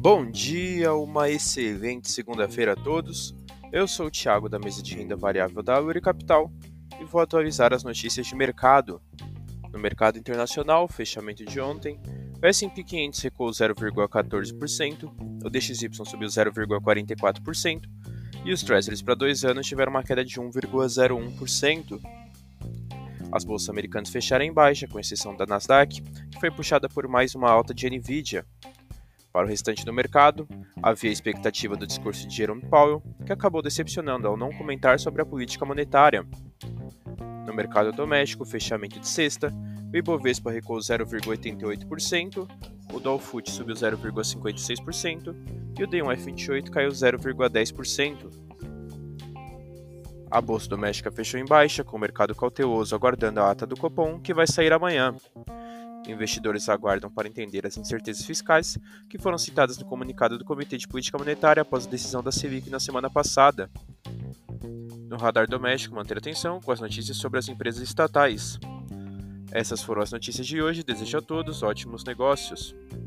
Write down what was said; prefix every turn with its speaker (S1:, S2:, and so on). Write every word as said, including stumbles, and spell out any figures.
S1: Bom dia, uma excelente segunda-feira a todos. Eu sou o Thiago da mesa de renda variável da Aluri Capital e vou atualizar as notícias de mercado. No mercado internacional, fechamento de ontem, o S and P quinhentos recuou zero vírgula quatorze por cento, o D X Y subiu zero vírgula quarenta e quatro por cento e os Treasuries para dois anos tiveram uma queda de um vírgula zero um por cento. As bolsas americanas fecharam em baixa, com exceção da Nasdaq, que foi puxada por mais uma alta de Nvidia. Para o restante do mercado, havia a expectativa do discurso de Jerome Powell, que acabou decepcionando ao não comentar sobre a política monetária. No mercado doméstico, fechamento de sexta, o Ibovespa recuou zero vírgula oitenta e oito por cento, o Dow Foot subiu zero vírgula cinquenta e seis por cento e o D um F vinte e oito caiu zero vírgula dez por cento. A bolsa doméstica fechou em baixa, com o mercado cauteloso aguardando a ata do Copom, que vai sair amanhã. Investidores aguardam para entender as incertezas fiscais que foram citadas no comunicado do Comitê de Política Monetária após a decisão da Selic na semana passada. No radar doméstico, manter atenção com as notícias sobre as empresas estatais. Essas foram as notícias de hoje. Desejo a todos ótimos negócios.